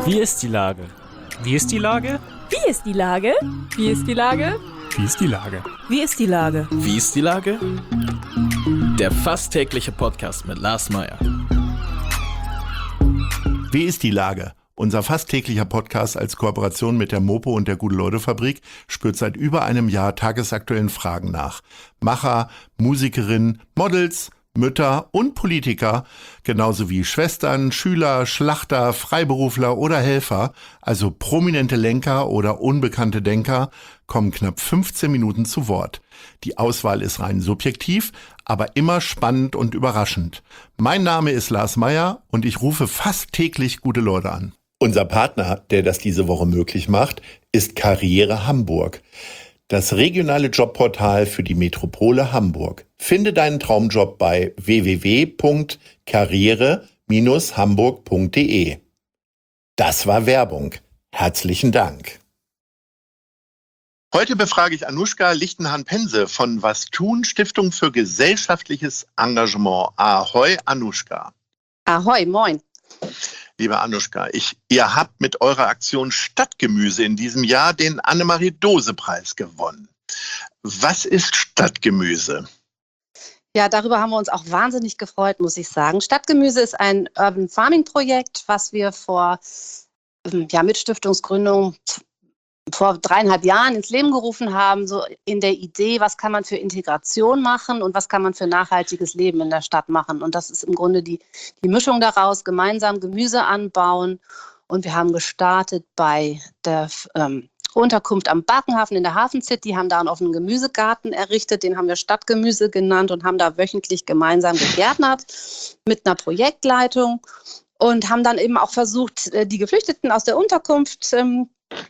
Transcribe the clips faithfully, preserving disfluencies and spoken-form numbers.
Wie ist die Lage? Wie ist die Lage? Wie ist die Lage? Wie ist die Lage? Wie ist die Lage? Wie ist die Lage? Wie ist die Lage? Der fast tägliche Podcast mit Lars Meyer. Wie ist die Lage? Unser fast täglicher Podcast als Kooperation mit der Mopo und der Gute-Leute-Fabrik spürt seit über einem Jahr tagesaktuellen Fragen nach. Macher, Musikerinnen, Models, Mütter und Politiker, genauso wie Schwestern, Schüler, Schlachter, Freiberufler oder Helfer, also prominente Lenker oder unbekannte Denker, kommen knapp fünfzehn Minuten zu Wort. Die Auswahl ist rein subjektiv, aber immer spannend und überraschend. Mein Name ist Lars Meyer und ich rufe fast täglich gute Leute an. Unser Partner, der das diese Woche möglich macht, ist Karriere Hamburg. Das regionale Jobportal für die Metropole Hamburg. Finde deinen Traumjob bei w w w punkt karriere Bindestrich hamburg punkt d e. Das war Werbung. Herzlichen Dank. Heute befrage ich Anuschka Lichtenhahn-Pense von Was tun? Stiftung für gesellschaftliches Engagement. Ahoi, Anuschka. Ahoi, moin. Liebe Anuschka, ich, ihr habt mit eurer Aktion Stadtgemüse in diesem Jahr den Annemarie-Dose-Preis gewonnen. Was ist Stadtgemüse? Ja, darüber haben wir uns auch wahnsinnig gefreut, muss ich sagen. Stadtgemüse ist ein Urban Farming Projekt, was wir vor ja, mit Stiftungsgründung vor dreieinhalb Jahren ins Leben gerufen haben, so in der Idee, was kann man für Integration machen und was kann man für nachhaltiges Leben in der Stadt machen. Und das ist im Grunde die, die Mischung daraus, gemeinsam Gemüse anbauen. Und wir haben gestartet bei der ähm, Unterkunft am Barkenhafen in der Hafen City, haben da einen offenen Gemüsegarten errichtet, den haben wir Stadtgemüse genannt und haben da wöchentlich gemeinsam gegärtnert mit einer Projektleitung und haben dann eben auch versucht, die Geflüchteten aus der Unterkunft ähm,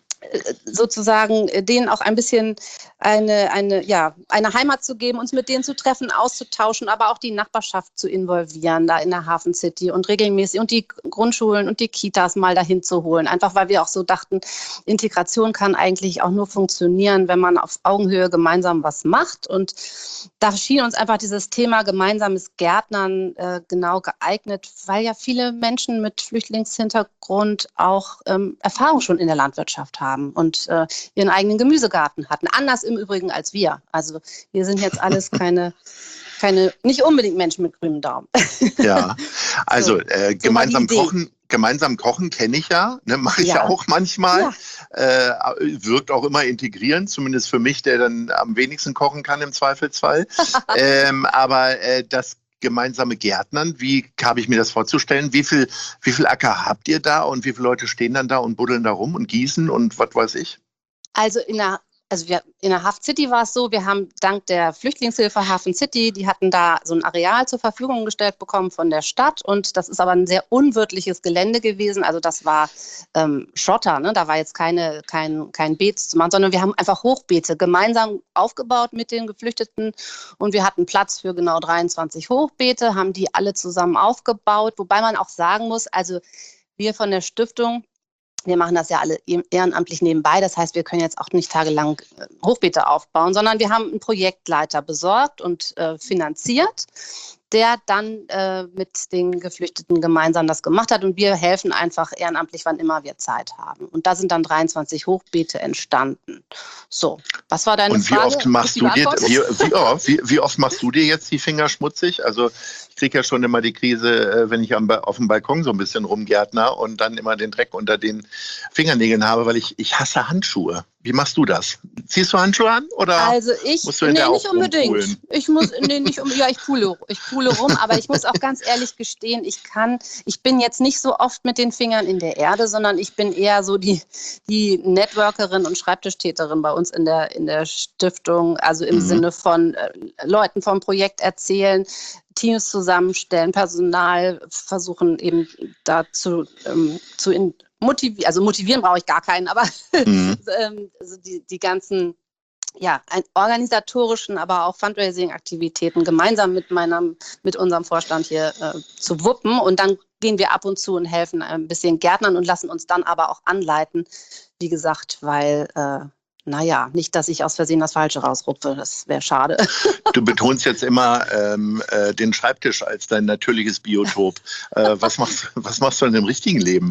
sozusagen denen auch ein bisschen eine, eine, ja, eine Heimat zu geben, uns mit denen zu treffen, auszutauschen, aber auch die Nachbarschaft zu involvieren da in der Hafen City und regelmäßig und die Grundschulen und die Kitas mal dahin zu holen. Einfach weil wir auch so dachten, Integration kann eigentlich auch nur funktionieren, wenn man auf Augenhöhe gemeinsam was macht. Und da schien uns einfach dieses Thema gemeinsames Gärtnern äh, genau geeignet, weil ja viele Menschen mit Flüchtlingshintergrund auch ähm, Erfahrung schon in der Landwirtschaft haben und äh, ihren eigenen Gemüsegarten hatten. Anders im Übrigen als wir. Also wir sind jetzt alles keine, keine nicht unbedingt Menschen mit grünem Daumen. Ja, also so, äh, so gemeinsam kochen, gemeinsam kochen kenne ich ja, ne, mache ich ja. ja auch manchmal. Ja. Äh, wirkt auch immer integrierend, zumindest für mich, der dann am wenigsten kochen kann im Zweifelsfall. ähm, aber äh, das gemeinsame Gärtnern, wie habe ich mir das vorzustellen? Wie viel, wie viel Acker habt ihr da und wie viele Leute stehen dann da und buddeln da rum und gießen und was weiß ich? Also in der Also wir, in der Hafen City war es so, wir haben dank der Flüchtlingshilfe Hafen City, die hatten da so ein Areal zur Verfügung gestellt bekommen von der Stadt und das ist aber ein sehr unwirtliches Gelände gewesen, also das war ähm, Schotter, ne? Da war jetzt keine, kein, kein Beet zu machen, sondern wir haben einfach Hochbeete gemeinsam aufgebaut mit den Geflüchteten und wir hatten Platz für genau dreiundzwanzig Hochbeete, haben die alle zusammen aufgebaut, wobei man auch sagen muss, also wir von der Stiftung, wir machen das ja alle ehrenamtlich nebenbei. Das heißt, wir können jetzt auch nicht tagelang Hochbeete aufbauen, sondern wir haben einen Projektleiter besorgt und äh, finanziert, der dann äh, mit den Geflüchteten gemeinsam das gemacht hat. Und wir helfen einfach ehrenamtlich, wann immer wir Zeit haben. Und da sind dann dreiundzwanzig Hochbeete entstanden. So, was war deine und wie Frage? Oft machst du dir, wie, wie, oh, wie, wie oft machst du dir jetzt die Finger schmutzig? Also ich kriege ja schon immer die Krise, wenn ich am, auf dem Balkon so ein bisschen rumgärtner und dann immer den Dreck unter den Fingernägeln habe, weil ich, ich hasse Handschuhe. Wie machst du das? Ziehst du Handschuhe an oder also ich, musst du in nee, der nicht unbedingt. Rumpulen? Ich muss, nee, nicht um, ja, ich pule, ich pule rum, aber ich muss auch ganz ehrlich gestehen, ich kann, ich bin jetzt nicht so oft mit den Fingern in der Erde, sondern ich bin eher so die, die Networkerin und Schreibtischtäterin bei uns in der, in der Stiftung, also im mhm. Sinne von äh, Leuten vom Projekt erzählen, Teams zusammenstellen, Personal versuchen eben dazu ähm, zu in, motivieren, also motivieren brauche ich gar keinen, aber mhm. ähm, also die, die ganzen ja, ein, organisatorischen, aber auch Fundraising-Aktivitäten gemeinsam mit meinem, mit unserem Vorstand hier äh, zu wuppen und dann gehen wir ab und zu und helfen ein bisschen Gärtnern und lassen uns dann aber auch anleiten, wie gesagt, weil äh, naja, nicht, dass ich aus Versehen das Falsche rausrupfe, das wäre schade. Du betonst jetzt immer ähm, äh, den Schreibtisch als dein natürliches Biotop. Äh, was, machst, was machst du in dem richtigen Leben?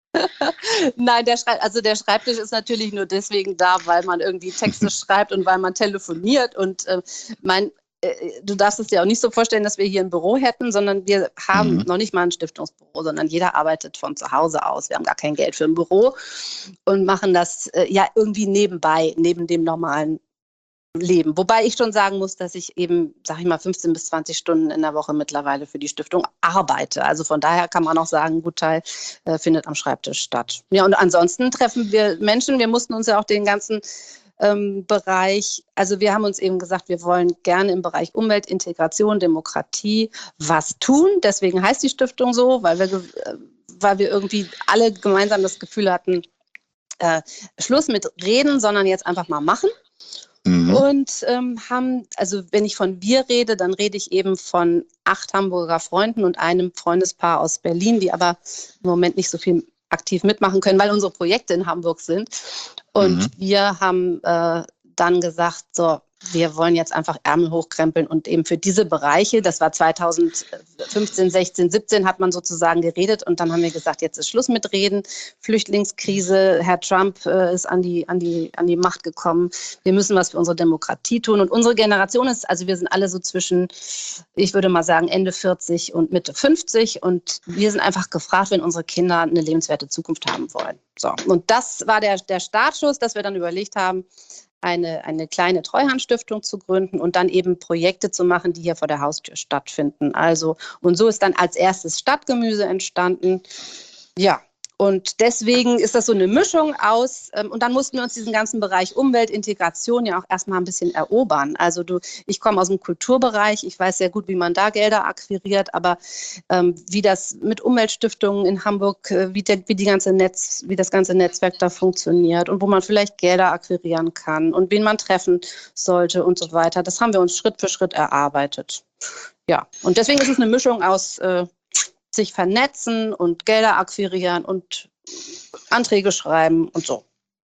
Nein, der Schrei- also der Schreibtisch ist natürlich nur deswegen da, weil man irgendwie Texte schreibt und weil man telefoniert. Und äh, mein, äh, du darfst es dir auch nicht so vorstellen, dass wir hier ein Büro hätten, sondern wir haben Mhm. noch nicht mal ein Stiftungsbüro, sondern jeder arbeitet von zu Hause aus. Wir haben gar kein Geld für ein Büro und machen das äh, ja irgendwie nebenbei, neben dem normalen Leben. Wobei ich schon sagen muss, dass ich eben, sag ich mal, fünfzehn bis zwanzig Stunden in der Woche mittlerweile für die Stiftung arbeite. Also von daher kann man auch sagen, ein Gutteil äh, findet am Schreibtisch statt. Ja, und ansonsten treffen wir Menschen. Wir mussten uns ja auch den ganzen ähm, Bereich, also wir haben uns eben gesagt, wir wollen gerne im Bereich Umwelt, Integration, Demokratie was tun. Deswegen heißt die Stiftung so, weil wir, äh, weil wir irgendwie alle gemeinsam das Gefühl hatten, äh, Schluss mit Reden, sondern jetzt einfach mal machen. Mhm. Und ähm, haben, also wenn ich von wir rede, dann rede ich eben von acht Hamburger Freunden und einem Freundespaar aus Berlin, die aber im Moment nicht so viel aktiv mitmachen können, weil unsere Projekte in Hamburg sind. Und Mhm. wir haben äh, dann gesagt, so, wir wollen jetzt einfach Ärmel hochkrempeln und eben für diese Bereiche, das war zweitausendfünfzehn, sechzehn, siebzehn, hat man sozusagen geredet und dann haben wir gesagt, jetzt ist Schluss mit Reden, Flüchtlingskrise, Herr Trump äh, ist an die, an die, an die Macht gekommen, wir müssen was für unsere Demokratie tun und unsere Generation ist, also wir sind alle so zwischen, ich würde mal sagen, Ende vierzig und Mitte fünfzig und wir sind einfach gefragt, wenn unsere Kinder eine lebenswerte Zukunft haben wollen. So, und das war der, der Startschuss, dass wir dann überlegt haben, eine, eine kleine Treuhandstiftung zu gründen und dann eben Projekte zu machen, die hier vor der Haustür stattfinden. Also, und so ist dann als erstes Stadtgemüse entstanden. Ja, und deswegen ist das so eine Mischung aus, ähm, und dann mussten wir uns diesen ganzen Bereich Umwelt, Integration ja auch erstmal ein bisschen erobern. Also du, ich komme aus dem Kulturbereich, ich weiß sehr gut, wie man da Gelder akquiriert, aber ähm, wie das mit Umweltstiftungen in Hamburg, äh, wie, der, wie, die ganze Netz, wie das ganze Netzwerk da funktioniert und wo man vielleicht Gelder akquirieren kann und wen man treffen sollte und so weiter, das haben wir uns Schritt für Schritt erarbeitet. Ja, und deswegen ist es eine Mischung aus äh, sich vernetzen und Gelder akquirieren und Anträge schreiben und so.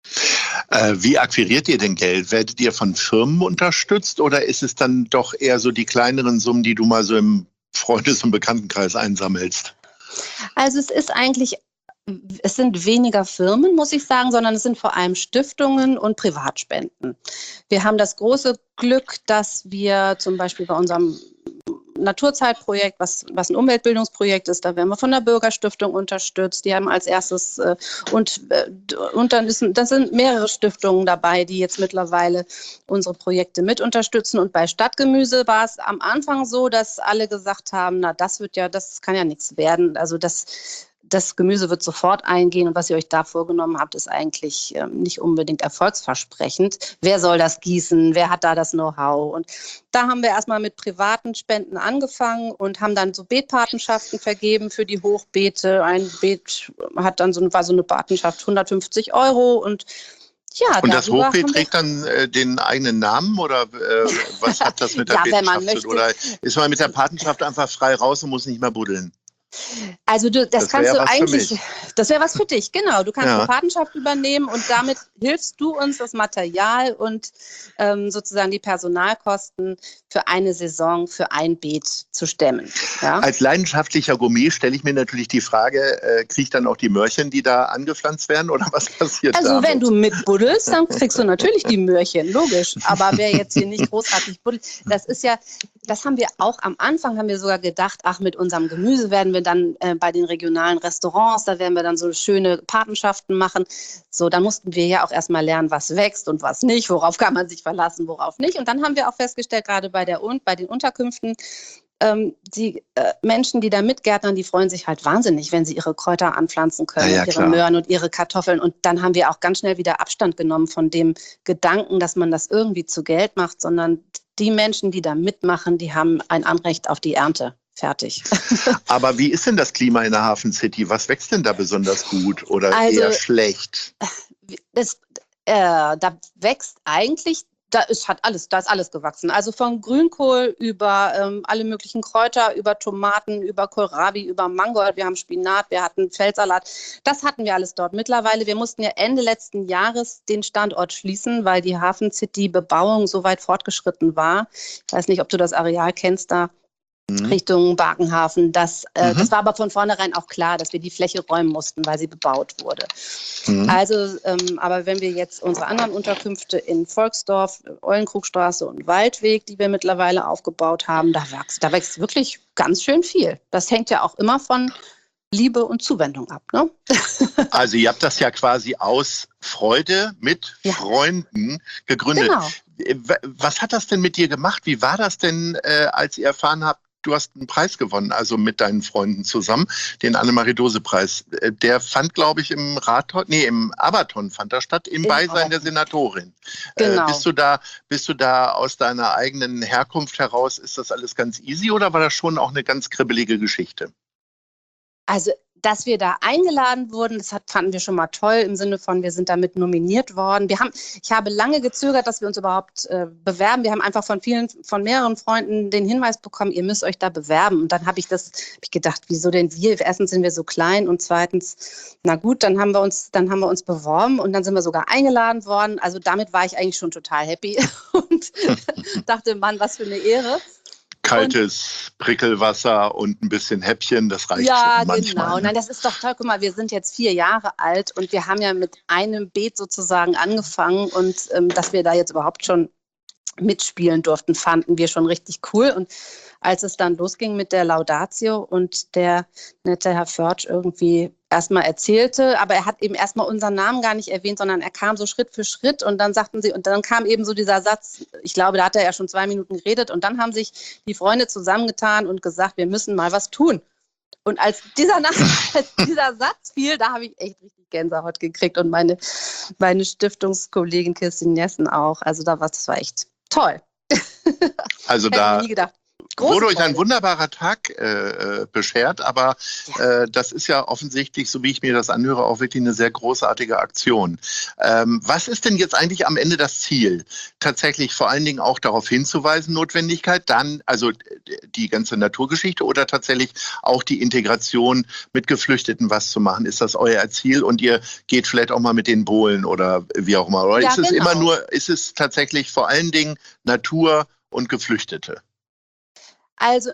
Äh, wie akquiriert ihr denn Geld? Werdet ihr von Firmen unterstützt oder ist es dann doch eher so die kleineren Summen, die du mal so im Freundes- und Bekanntenkreis einsammelst? Also es ist eigentlich, es sind weniger Firmen, muss ich sagen, sondern es sind vor allem Stiftungen und Privatspenden. Wir haben das große Glück, dass wir zum Beispiel bei unserem Naturzeitprojekt, was, was ein Umweltbildungsprojekt ist, da werden wir von der Bürgerstiftung unterstützt. Die haben als erstes äh, und, äh, und dann ist, das sind mehrere Stiftungen dabei, die jetzt mittlerweile unsere Projekte mit unterstützen. Und bei Stadtgemüse war es am Anfang so, dass alle gesagt haben, na das wird ja, das kann ja nichts werden. Also das Das Gemüse wird sofort eingehen und was ihr euch da vorgenommen habt, ist eigentlich ähm, nicht unbedingt erfolgsversprechend. Wer soll das gießen? Wer hat da das Know-how? Und da haben wir erstmal mit privaten Spenden angefangen und haben dann so Beetpatenschaften vergeben für die Hochbeete. Ein Beet hat dann so, war so eine Patenschaft hundertfünfzig Euro und ja, Und das darüber Hochbeet haben wir- trägt dann äh, den eigenen Namen oder äh, was hat das mit der Ja, wenn man Patenschaft zu tun? möchte. Oder ist man mit der Patenschaft einfach frei raus und muss nicht mehr buddeln? Also du, das, Das kannst wär du was für eigentlich, mich. das wäre was für dich, genau. Du kannst Ja. eine Patenschaft übernehmen und damit hilfst du uns, das Material und ähm, sozusagen die Personalkosten für eine Saison, für ein Beet zu stemmen. Ja? Als leidenschaftlicher Gourmet stelle ich mir natürlich die Frage, äh, kriege ich dann auch die Möhrchen, die da angepflanzt werden oder was passiert Also damit? wenn du mitbuddelst, dann kriegst du natürlich die Möhrchen, logisch. Aber wer jetzt hier nicht großartig buddelt, das ist ja, das haben wir auch am Anfang, haben wir sogar gedacht, ach, mit unserem Gemüse werden wir dann äh, bei den regionalen Restaurants, da werden wir dann so schöne Patenschaften machen. So, dann mussten wir ja auch erstmal lernen, was wächst und was nicht, worauf kann man sich verlassen, worauf nicht. Und dann haben wir auch festgestellt, gerade bei, der, bei den Unterkünften, ähm, die äh, Menschen, die da mitgärtnern, die freuen sich halt wahnsinnig, wenn sie ihre Kräuter anpflanzen können, Ja, ja, ihre klar. Möhren und ihre Kartoffeln. Und dann haben wir auch ganz schnell wieder Abstand genommen von dem Gedanken, dass man das irgendwie zu Geld macht, sondern die Menschen, die da mitmachen, die haben ein Anrecht auf die Ernte. Fertig. Aber wie ist denn das Klima in der Hafen City? Was wächst denn da besonders gut oder Also- eher schlecht? Das, äh, da wächst eigentlich, da ist, hat alles, da ist alles gewachsen. Also von Grünkohl über ähm, alle möglichen Kräuter, über Tomaten, über Kohlrabi, über Mangold. Wir haben Spinat, wir hatten Feldsalat. Das hatten wir alles dort. Mittlerweile, wir mussten ja Ende letzten Jahres den Standort schließen, weil die Hafen City Bebauung so weit fortgeschritten war. Ich weiß nicht, ob du das Areal kennst da. Mhm. Richtung Barkenhafen. Das, äh, Mhm. das war aber von vornherein auch klar, dass wir die Fläche räumen mussten, weil sie bebaut wurde. Mhm. Also, ähm, aber wenn wir jetzt unsere anderen Unterkünfte in Volksdorf, Eulenkrugstraße und Waldweg, die wir mittlerweile aufgebaut haben, da wächst, da wächst wirklich ganz schön viel. Das hängt ja auch immer von Liebe und Zuwendung ab, ne? Also ihr habt das ja quasi aus Freude mit Ja. Freunden gegründet. Genau. W- Was hat das denn mit dir gemacht? Wie war das denn, äh, als ihr erfahren habt, du hast einen Preis gewonnen, also mit deinen Freunden zusammen, den Annemarie-Dose-Preis. Äh, Der fand, glaube ich, im Rathon, nee, im Abaton fand er statt, im Im Beisein der Abaton. Senatorin. Genau. Äh, bist du da, bist du da aus deiner eigenen Herkunft heraus, ist das alles ganz easy oder war das schon auch eine ganz kribbelige Geschichte? Also, dass wir da eingeladen wurden, das hat, fanden wir schon mal toll, im Sinne von, wir sind damit nominiert worden. Wir haben, ich habe lange gezögert, dass wir uns überhaupt äh, bewerben. Wir haben einfach von vielen, von mehreren Freunden den Hinweis bekommen, ihr müsst euch da bewerben. Und dann habe ich das, hab ich gedacht, wieso denn wir? Erstens sind wir so klein und zweitens, na gut, dann haben wir uns, dann haben wir uns beworben und dann sind wir sogar eingeladen worden. Also damit war ich eigentlich schon total happy und dachte, Mann, was für eine Ehre. Kaltes Prickelwasser und ein bisschen Häppchen, das reicht Ja, schon manchmal. genau. Ne? Nein, das ist doch toll. Guck mal, wir sind jetzt vier Jahre alt und wir haben ja mit einem Beet sozusagen angefangen und ähm, dass wir da jetzt überhaupt schon mitspielen durften, fanden wir schon richtig cool. Und als es dann losging mit der Laudatio und der nette Herr Förtsch irgendwie erstmal erzählte, aber er hat eben erstmal unseren Namen gar nicht erwähnt, sondern er kam so Schritt für Schritt und dann sagten sie, und dann kam eben so dieser Satz, ich glaube, da hat er ja schon zwei Minuten geredet und dann haben sich die Freunde zusammengetan und gesagt, wir müssen mal was tun. Und als dieser, als dieser Satz fiel, da habe ich echt richtig Gänsehaut gekriegt und meine, meine Stiftungskollegin Kirstin Jessen auch. Also da war, das war echt toll. Also Hätte da ich nie gedacht. Große wurde euch ein Freude. wunderbarer Tag äh, beschert, aber äh, das ist ja offensichtlich, so wie ich mir das anhöre, auch wirklich eine sehr großartige Aktion. Ähm, was ist denn jetzt eigentlich am Ende das Ziel? Tatsächlich vor allen Dingen auch darauf hinzuweisen, Notwendigkeit, dann also die ganze Naturgeschichte oder tatsächlich auch die Integration mit Geflüchteten was zu machen? Ist das euer Ziel und ihr geht vielleicht auch mal mit den Bohlen oder wie auch immer? Oder Ja, ist es genau. immer nur, ist es tatsächlich vor allen Dingen Natur und Geflüchtete? Also,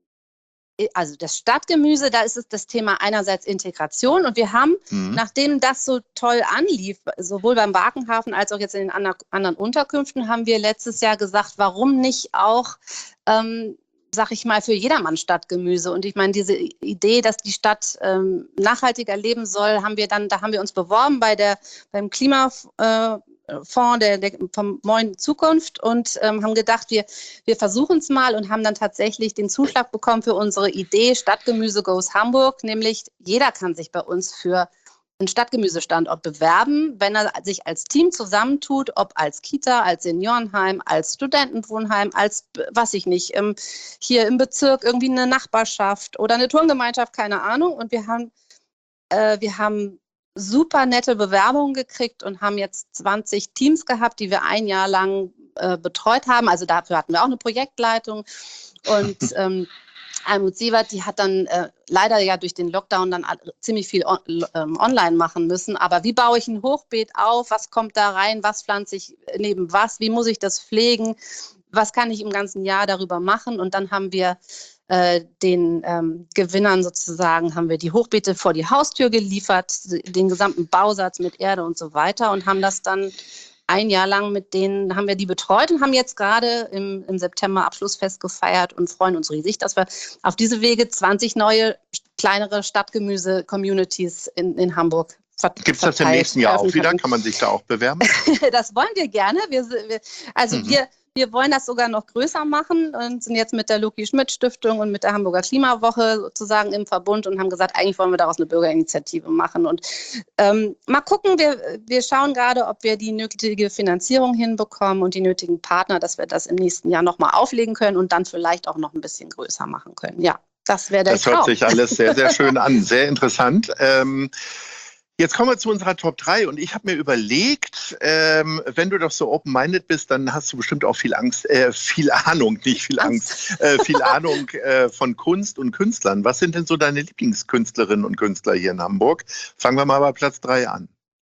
also das Stadtgemüse, da ist es das Thema einerseits Integration und wir haben, Mhm. nachdem das so toll anlief, sowohl beim Barkenhafen als auch jetzt in den ander, anderen Unterkünften, haben wir letztes Jahr gesagt, warum nicht auch, ähm, sag ich mal, für jedermann Stadtgemüse. Und ich meine, diese Idee, dass die Stadt ähm, nachhaltiger leben soll, haben wir dann, da haben wir uns beworben bei der, beim Klimafonds äh, Fonds der, der vom Neuen Zukunft und ähm, haben gedacht, wir, wir versuchen es mal und haben dann tatsächlich den Zuschlag bekommen für unsere Idee Stadtgemüse Goes Hamburg, nämlich jeder kann sich bei uns für einen Stadtgemüsestandort bewerben, wenn er sich als Team zusammentut, ob als Kita, als Seniorenheim, als Studentenwohnheim, als, was ich nicht, ähm, hier im Bezirk irgendwie eine Nachbarschaft oder eine Turngemeinschaft, keine Ahnung. Und wir haben, äh, wir haben super nette Bewerbungen gekriegt und haben jetzt zwanzig Teams gehabt, die wir ein Jahr lang äh, betreut haben. Also dafür hatten wir auch eine Projektleitung. Und ähm, Almut Sievert, die hat dann äh, leider ja durch den Lockdown dann ziemlich viel on, ähm, online machen müssen. Aber wie baue ich ein Hochbeet auf? Was kommt da rein? Was pflanze ich neben was? Wie muss ich das pflegen? Was kann ich im ganzen Jahr darüber machen? Und dann haben wir äh, den ähm, Gewinnern sozusagen, haben wir die Hochbeete vor die Haustür geliefert, den gesamten Bausatz mit Erde und so weiter und haben das dann ein Jahr lang mit denen, haben wir die betreut und haben jetzt gerade im, im September Abschlussfest gefeiert und freuen uns riesig, dass wir auf diese Wege zwanzig neue, kleinere Stadtgemüse-Communities in, in Hamburg verteilt. Gibt es das im nächsten Jahr auch wieder? Kann man sich da auch bewerben? Das wollen wir gerne. Wir, wir, also mhm. wir, wir wollen das sogar noch größer machen und sind jetzt mit der Loki-Schmidt-Stiftung und mit der Hamburger Klimawoche sozusagen im Verbund und haben gesagt, eigentlich wollen wir daraus eine Bürgerinitiative machen. Und ähm, mal gucken, wir, wir schauen gerade, ob wir die nötige Finanzierung hinbekommen und die nötigen Partner, dass wir das im nächsten Jahr nochmal auflegen können und dann vielleicht auch noch ein bisschen größer machen können. Ja, das wäre der Das Traum. hört sich alles sehr, sehr schön an. Sehr interessant. Ähm, Jetzt kommen wir zu unserer Top drei und ich habe mir überlegt, ähm, wenn du doch so open-minded bist, dann hast du bestimmt auch viel Angst, äh, viel Ahnung, nicht viel Angst, äh, viel Ahnung äh, von Kunst und Künstlern. Was sind denn so deine Lieblingskünstlerinnen und Künstler hier in Hamburg? Fangen wir mal bei Platz drei an.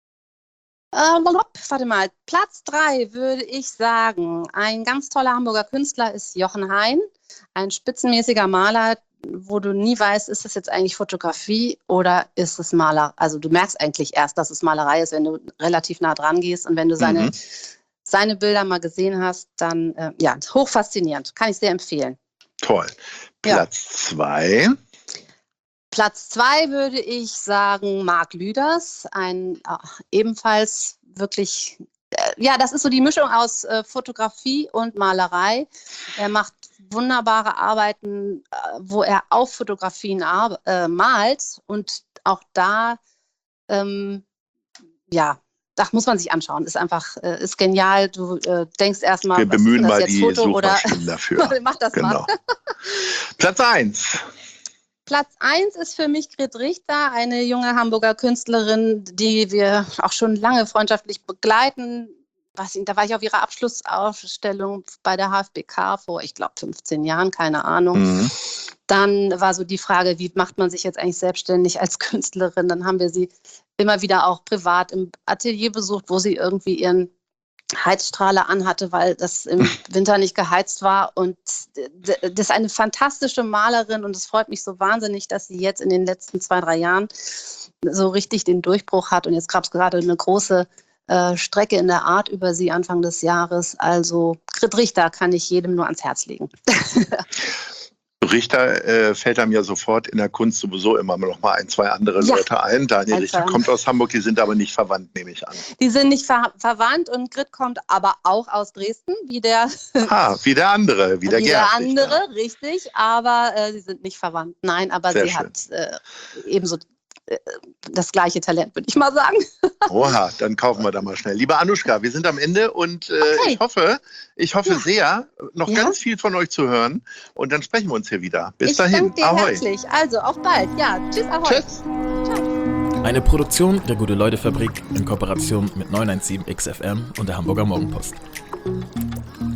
Ähm, warte mal, Platz drei würde ich sagen, ein ganz toller Hamburger Künstler ist Jochen Hein. ein spitzenmäßiger Maler, wo du nie weißt, ist das jetzt eigentlich Fotografie oder ist es Maler? Also du merkst eigentlich erst, dass es Malerei ist, wenn du relativ nah dran gehst und wenn du seine, Mhm. seine Bilder mal gesehen hast, dann äh, ja, hochfaszinierend. Kann ich sehr empfehlen. Toll. Ja. Platz zwei. Platz zwei würde ich sagen Marc Lüders, ein äh, ebenfalls wirklich, äh, ja, das ist so die Mischung aus äh, Fotografie und Malerei. Er macht wunderbare Arbeiten, äh, wo er auf Fotografien ar- äh, malt und auch da, ähm, ja, das muss man sich anschauen. Ist einfach, äh, ist genial. Du äh, denkst erstmal, Wir was ist bemühen das mal jetzt die Foto oder Suchmaschinen dafür. mach das mal. Genau. Platz eins. Platz eins ist für mich Grit Richter, eine junge Hamburger Künstlerin, die wir auch schon lange freundschaftlich begleiten. Was, da war ich auf ihrer Abschlussausstellung bei der H F B K vor, ich glaube, fünfzehn Jahren, keine Ahnung. Mhm. Dann war so die Frage, wie macht man sich jetzt eigentlich selbstständig als Künstlerin? Dann haben wir sie immer wieder auch privat im Atelier besucht, wo sie irgendwie ihren Heizstrahler anhatte, weil das im Winter nicht geheizt war. Und d- das ist eine fantastische Malerin und es freut mich so wahnsinnig, dass sie jetzt in den letzten zwei, drei Jahren so richtig den Durchbruch hat. Und jetzt gab es gerade eine große äh, Strecke in der Art über sie Anfang des Jahres. Also Grit Richter kann ich jedem nur ans Herz legen. Richter äh, fällt einem ja sofort in der Kunst sowieso immer noch mal ein, zwei andere Ja. Leute ein. Daniel Ein, Richter zwei kommt aus Hamburg, die sind aber nicht verwandt, nehme ich an. Die sind nicht ver verwandt und Grit kommt aber auch aus Dresden, wie der, Ah, wie der andere, wie der wie Gerhard der andere, Richter. richtig, aber äh, sie sind nicht verwandt. Nein, aber Sehr sie schön. hat äh, ebenso äh, das gleiche Talent, würde ich mal sagen. Oha, dann kaufen wir da mal schnell. Liebe Anuschka, wir sind am Ende und äh, Okay. ich hoffe, ich hoffe Ja. sehr, noch Ja. ganz viel von euch zu hören und dann sprechen wir uns hier wieder. Bis ich dahin. danke dir Ahoi. herzlich. Also, auf bald. Ja, tschüss, ahoi. Tschüss. Eine Produktion der Gute-Leute-Fabrik in Kooperation mit neun eins sieben X F M und der Hamburger Morgenpost.